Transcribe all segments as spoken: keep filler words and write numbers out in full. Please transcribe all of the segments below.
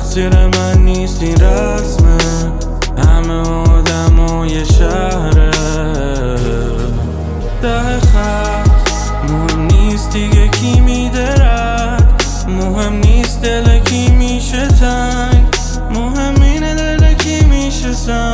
تقصیر من نیست این رسمه، همه آدم و یه شهره. ده خط مهم نیست دیگه کی میدرد، مهم نیست دل کی میشه تنگ، مهم اینه دل کی میشه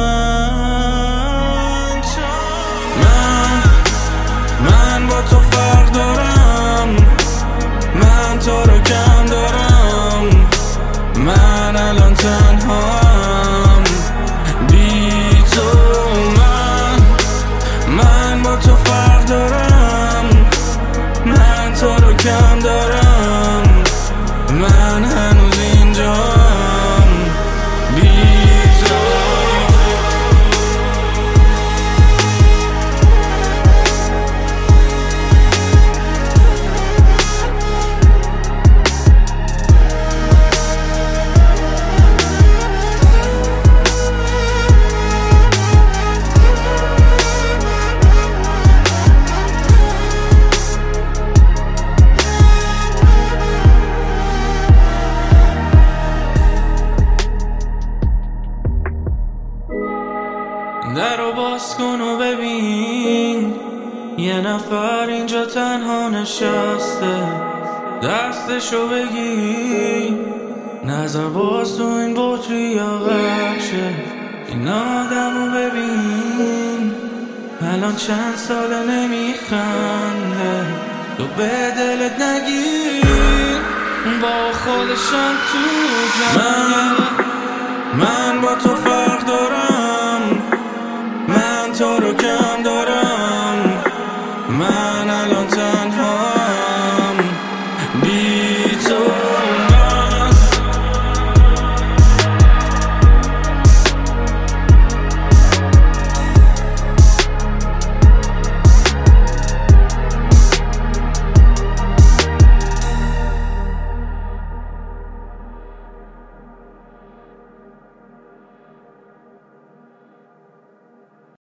سنگ. من من با تو فرق دارم، من تو رو کم دارم، من الان تنهام بی تو. من من با تو فرق دارم، من تو رو کم دارم، من هنوز اینجام بی تو. در رو باز کن و ببین یه نفر اینجا تنها نشسته، دستشو بگی نظر باز تو این بطری یا بخشه. این آدم رو ببین الان چند ساله نمیخنده، تو به دلت نگیر با خودشم تو جنگه. من من با تو